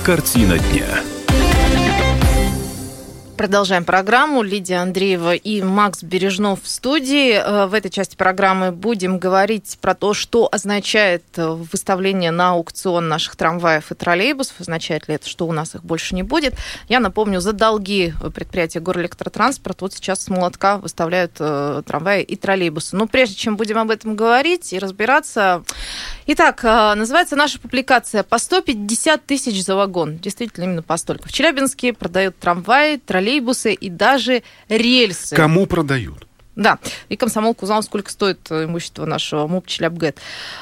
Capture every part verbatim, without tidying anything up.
Картина дня. Продолжаем программу. Лидия Андреева и Макс Бережнов в студии. В этой части программы будем говорить про то, что означает выставление на аукцион наших трамваев и троллейбусов. Означает ли это, что у нас их больше не будет? Я напомню, за долги предприятия Горэлектротранспорт вот сейчас с молотка выставляют трамваи и троллейбусы. Но прежде чем будем об этом говорить и разбираться... Итак, называется наша публикация «По сто пятьдесят тысяч за вагон». Действительно, именно по столько. В Челябинске продают трамваи, троллейбусы и даже рельсы. Кому продают? Да, и Комсомолка узнала, сколько стоит имущество нашего МУП «Челябгэт».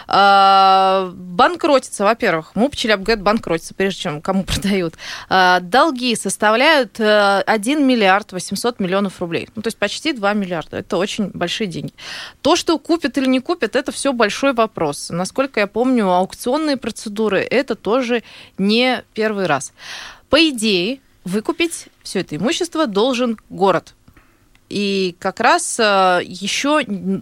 А, банкротится, во-первых. МУП «Челябгэт» банкротится, прежде чем кому продают. А, долги составляют один миллиард восемьсот миллионов рублей. Ну, то есть почти два миллиарда. Это очень большие деньги. То, что купят или не купят, это все большой вопрос. Насколько я помню, аукционные процедуры – это тоже не первый раз. По идее, выкупить все это имущество должен город. И как раз еще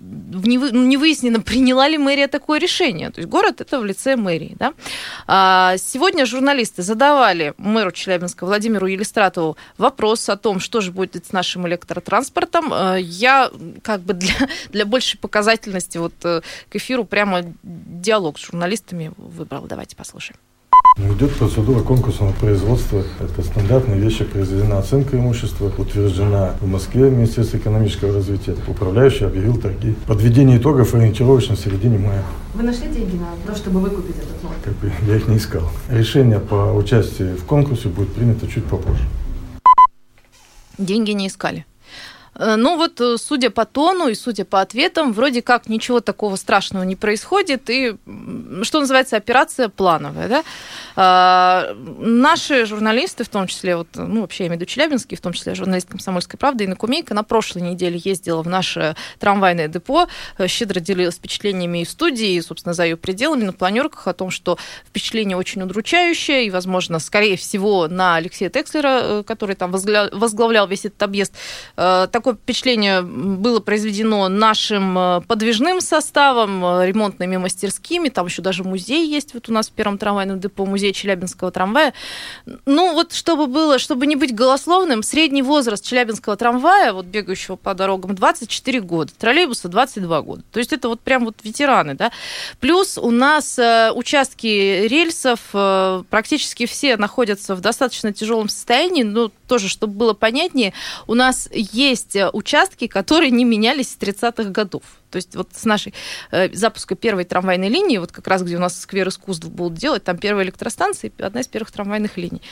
не выяснено, приняла ли мэрия такое решение. То есть город – это в лице мэрии. Да? Сегодня журналисты задавали мэру Челябинска Владимиру Елистратову вопрос о том, что же будет с нашим электротранспортом. Я как бы для, для большей показательности вот к эфиру прямо диалог с журналистами выбрала. Давайте послушаем. Идет процедура конкурсного производства. Это стандартные вещи. Произведена оценка имущества, утверждена в Москве Министерство экономического развития. Управляющий объявил торги. Подведение итогов ориентировочно в середине мая. Вы нашли деньги на то, чтобы выкупить этот лот? Как бы я их не искал. Решение по участию в конкурсе будет принято чуть попозже. Деньги не искали. Ну вот, судя по тону и судя по ответам, вроде как ничего такого страшного не происходит, и, что называется, операция плановая. Да? А, наши журналисты, в том числе, вот, ну, вообще я имею в виду челябинские, в том числе журналист «Комсомольской правды» Инна Кумейко, на прошлой неделе ездила в наше трамвайное депо, щедро делилась впечатлениями и в студии, и, собственно, за ее пределами, на планерках о том, что впечатление очень удручающее, и, возможно, скорее всего, на Алексея Текслера, который там возглавлял весь этот объезд, такое впечатление было произведено нашим подвижным составом, ремонтными мастерскими, там еще даже музей есть вот у нас в первом трамвайном депо, музей Челябинского трамвая. Ну вот чтобы было, чтобы не быть голословным, средний возраст челябинского трамвая, вот бегающего по дорогам, двадцать четыре года, троллейбуса двадцать два года. То есть это вот прям вот ветераны, да. Плюс у нас участки рельсов практически все находятся в достаточно тяжелом состоянии, но тоже, чтобы было понятнее, у нас есть участки, которые не менялись с тридцатых годов. То есть вот с нашей э, запуска первой трамвайной линии, вот как раз где у нас сквер искусств будут делать, там первая электростанция, одна из первых трамвайных линий.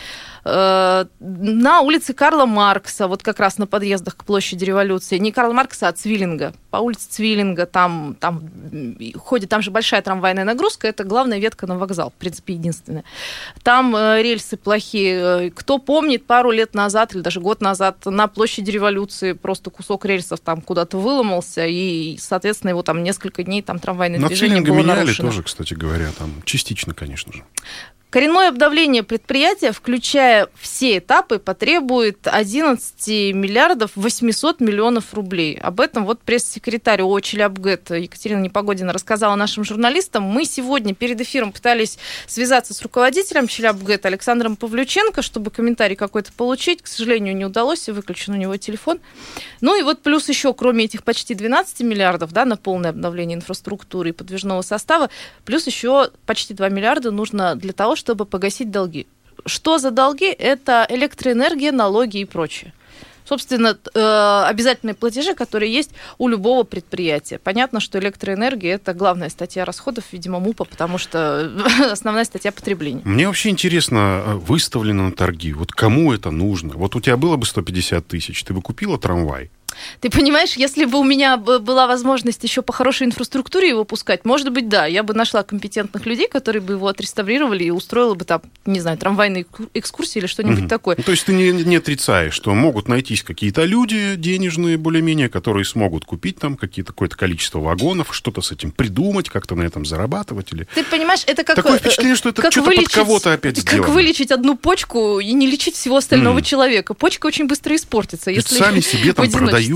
Э, на улице Карла Маркса, вот как раз на подъездах к площади Революции, не Карла Маркса, а Цвиллинга. По улице Цвиллинга там, там ходит, там же большая трамвайная нагрузка, это главная ветка на вокзал, в принципе, единственная. Там э, рельсы плохие. Кто помнит, пару лет назад или даже год назад на площади Революции просто кусок рельсов там куда-то выломался, и, соответственно, Соответственно, его там несколько дней там трамвайное Но движение было меняли нарушено. тоже, кстати говоря, там частично, конечно же. Коренное обновление предприятия, включая все этапы, потребует одиннадцать миллиардов восемьсот миллионов рублей. Об этом вот пресс-секретарь ООО «Челябгэт» Екатерина Непогодина рассказала нашим журналистам. Мы сегодня перед эфиром пытались связаться с руководителем «Челябгэт» Александром Павлюченко, чтобы комментарий какой-то получить. К сожалению, не удалось, выключен у него телефон. Ну и вот плюс еще, кроме этих почти двенадцати миллиардов, да, на полное обновление инфраструктуры и подвижного состава, плюс еще почти два миллиарда нужно для того, чтобы погасить долги. Что за долги? Это электроэнергия, налоги и прочее. Собственно, обязательные платежи, которые есть у любого предприятия. Понятно, что электроэнергия – это главная статья расходов, видимо, МУПа, потому что основная статья потребления. Мне вообще интересно, выставлено на торги, вот кому это нужно? Вот у тебя было бы сто пятьдесят тысяч, ты бы купила трамвай? Ты понимаешь, если бы у меня была возможность еще по хорошей инфраструктуре его пускать, может быть, да, я бы нашла компетентных людей, которые бы его отреставрировали и устроила бы там, не знаю, трамвайные экскурсии или что-нибудь угу. такое. Ну, то есть ты не, не отрицаешь, что могут найтись какие-то люди денежные более-менее, которые смогут купить там какие-то, какое-то количество вагонов, что-то с этим придумать, как-то на этом зарабатывать? Или... Ты понимаешь, это как... Такое впечатление, что это что-то вылечить, под кого-то опять как сделано. Как вылечить одну почку и не лечить всего остального mm. человека. Почка очень быстро испортится. Ведь если сами себе там продают.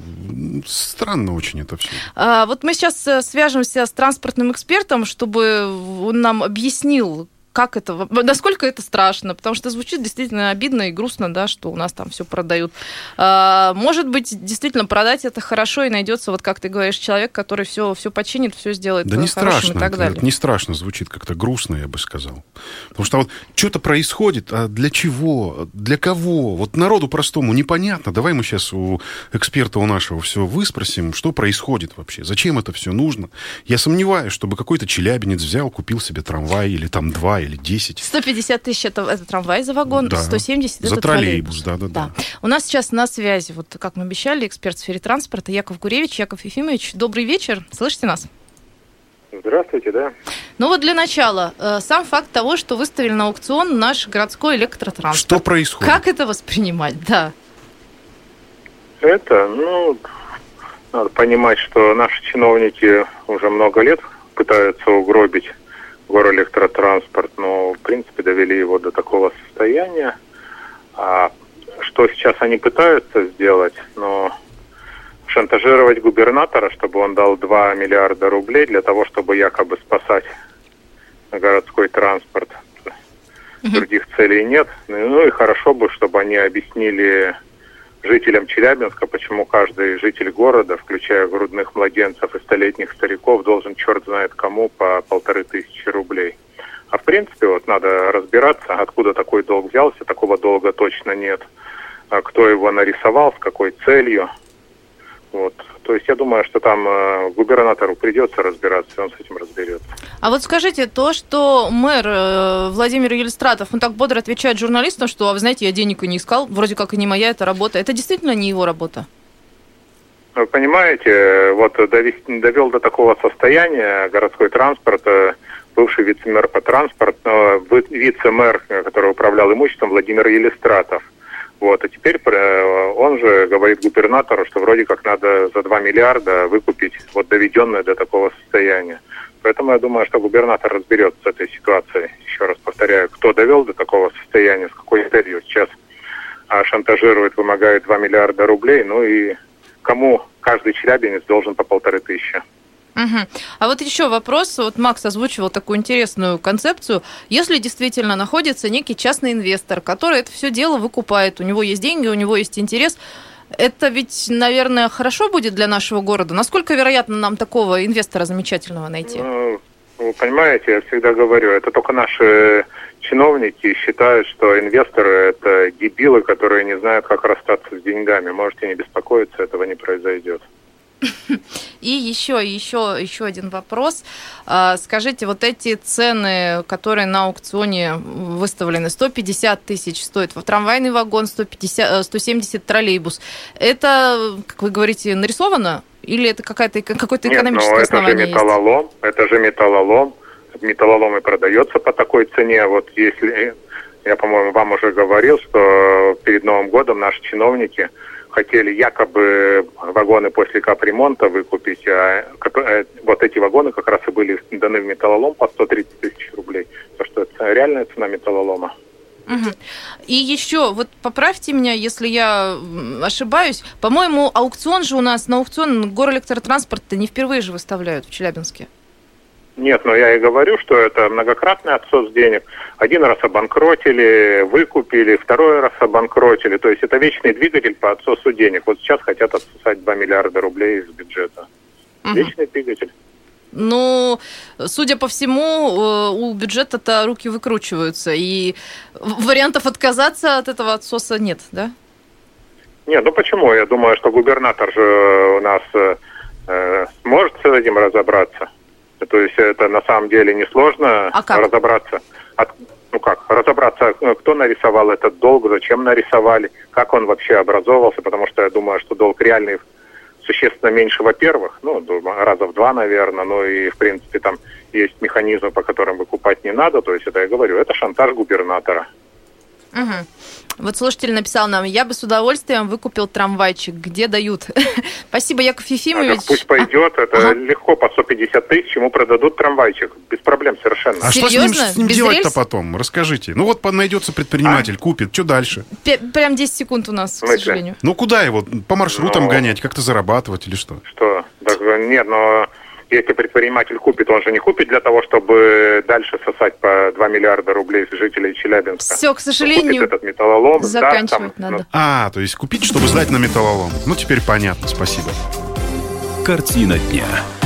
Странно очень это все. А, вот мы сейчас свяжемся с транспортным экспертом, чтобы он нам объяснил, как это, насколько это страшно, потому что звучит действительно обидно и грустно, да, что у нас там все продают. Может быть, действительно, продать это хорошо, и найдется, вот как ты говоришь, человек, который все, все починит, все сделает да не страшно, и так далее. Это не страшно звучит, как-то грустно, я бы сказал. Потому что вот что-то происходит, а для чего, для кого? Вот народу простому непонятно. Давай мы сейчас у эксперта у нашего все выспросим, что происходит вообще, зачем это все нужно. Я сомневаюсь, чтобы какой-то челябинец взял, купил себе трамвай, или там два, или десять. сто пятьдесят тысяч это, это трамвай за вагон, да. сто семьдесят за это троллейбус. троллейбус. Да, да, да. Да. У нас сейчас на связи, вот как мы обещали, эксперт в сфере транспорта Яков Гуревич. Яков Ефимович, добрый вечер. Слышите нас? Здравствуйте, да. Ну вот для начала, сам факт того, что выставили на аукцион наш городской электротранспорт. Что происходит? Как это воспринимать? Да. Это, ну, надо понимать, что наши чиновники уже много лет пытаются угробить горэлектротранспорт, но, в принципе, довели его до такого состояния. А что сейчас они пытаются сделать, но шантажировать губернатора, чтобы он дал два миллиарда рублей для того, чтобы якобы спасать городской транспорт. Mm-hmm. Других целей нет. Ну и хорошо бы, чтобы они объяснили жителям Челябинска, почему каждый житель города, включая грудных младенцев и столетних стариков, должен черт знает кому по полторы тысячи рублей. А в принципе, вот надо разбираться, откуда такой долг взялся, такого долга точно нет. А кто его нарисовал, с какой целью. Вот. То есть я думаю, что там э, губернатору придется разбираться, и он с этим разберется. А вот скажите, то, что мэр э, Владимир Елистратов, он так бодро отвечает журналистам, что, а вы знаете, я денег и не искал, вроде как и не моя эта работа. Это действительно не его работа? Вы понимаете, вот довести, довел до такого состояния городской транспорт, э, бывший вице-мэр по транспорту, э, вице-мэр, который управлял имуществом, Владимир Елистратов. Вот, а теперь он же говорит губернатору, что вроде как надо за два миллиарда выкупить вот доведенное до такого состояния. Поэтому я думаю, что губернатор разберется с этой ситуацией. Еще раз повторяю, кто довел до такого состояния, с какой целью сейчас шантажирует, вымогает два миллиарда рублей, ну и кому каждый челябинец должен по полторы тысячи. Угу. А вот еще вопрос, вот Макс озвучивал такую интересную концепцию. Если действительно находится некий частный инвестор, который это все дело выкупает, у него есть деньги, у него есть интерес, это ведь, наверное, хорошо будет для нашего города? Насколько вероятно нам такого инвестора замечательного найти? Ну, вы понимаете, я всегда говорю, это только наши чиновники считают, что инвесторы – это дебилы, которые не знают, как расстаться с деньгами. Можете не беспокоиться, этого не произойдет. И еще, еще, еще один вопрос. Скажите, вот эти цены, которые на аукционе выставлены, сто пятьдесят тысяч стоит трамвайный вагон, сто пятьдесят, сто семьдесят троллейбус, это, как вы говорите, нарисовано? Или это какая-то, какое-то экономическое Нет, основание это же металлолом, есть? Это же металлолом. Металлолом и продается по такой цене. Вот если, я, по-моему, вам уже говорил, что перед Новым годом наши чиновники хотели якобы вагоны после капремонта выкупить, а вот эти вагоны как раз и были даны в металлолом по сто тридцать тысяч рублей. То, что это реальная цена металлолома. Угу. И еще, вот поправьте меня, если я ошибаюсь, по-моему, аукцион же у нас, на аукцион горэлектротранспорт-то не впервые же выставляют в Челябинске. Нет, но я и говорю, что это многократный отсос денег. Один раз обанкротили, выкупили, второй раз обанкротили. То есть это вечный двигатель по отсосу денег. Вот сейчас хотят отсосать два миллиарда рублей из бюджета. Угу. Вечный двигатель. Ну, судя по всему, у бюджета-то руки выкручиваются. И вариантов отказаться от этого отсоса нет, да? Нет, ну почему? Я думаю, что губернатор же у нас э, сможет с этим разобраться. То есть это на самом деле несложно а как? разобраться. От, ну как, разобраться, кто нарисовал этот долг, зачем нарисовали, как он вообще образовывался, потому что я думаю, что долг реальный существенно меньше, во-первых, ну, раза в два, наверное, ну и, в принципе, там есть механизмы, по которым выкупать не надо, то есть это я говорю, это шантаж губернатора. Угу. Вот слушатель написал нам: я бы с удовольствием выкупил трамвайчик, где дают. Спасибо, Яков Ефимович. А пусть пойдет, это ага. легко, по сто пятьдесят тысяч ему продадут трамвайчик, без проблем совершенно. А серьезно? Что с ним, с ним делать-то потом? Расскажите. Ну вот найдется предприниматель, а? купит, что дальше? П- прям десять секунд у нас, к сожалению. Ну куда его? По маршрутам но... гонять, как-то зарабатывать или что? Что? Так, нет, но если предприниматель купит, он же не купит для того, чтобы дальше сосать по два миллиарда рублей с жителей Челябинска. Все, к сожалению, купит этот металлолом, заканчивать да, там, надо. А, то есть купить, чтобы сдать на металлолом. Ну, теперь понятно, спасибо. Картина дня.